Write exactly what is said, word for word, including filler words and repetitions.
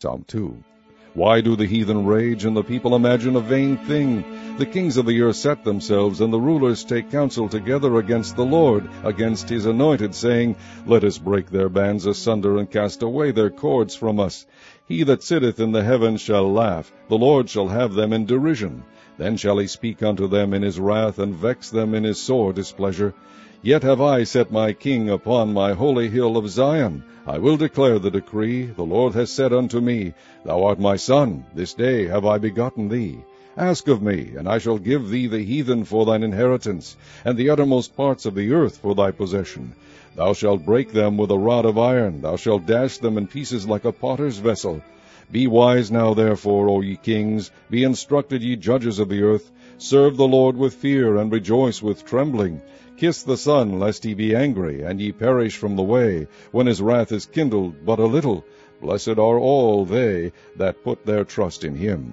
Psalm two. Why do the heathen rage, and the people imagine a vain thing? The kings of the earth set themselves, and the rulers take counsel together against the Lord, against his anointed, saying, Let us break their bands asunder, and cast away their cords from us. He that sitteth in the heavens shall laugh, the Lord shall have them in derision. Then shall he speak unto them in his wrath, and vex them in his sore displeasure. Yet have I set my king upon my holy hill of Zion. I will declare the decree. The Lord has said unto me, Thou art my son, this day have I begotten thee. Ask of me, and I shall give thee the heathen for thine inheritance, and the uttermost parts of the earth for thy possession. Thou shalt break them with a rod of iron, thou shalt dash them in pieces like a potter's vessel. Be wise now therefore, O ye kings, be instructed, ye judges of the earth. Serve the Lord with fear, and rejoice with trembling. Kiss the Son, lest he be angry, and ye perish from the way, when his wrath is kindled but a little. Blessed are all they that put their trust in him.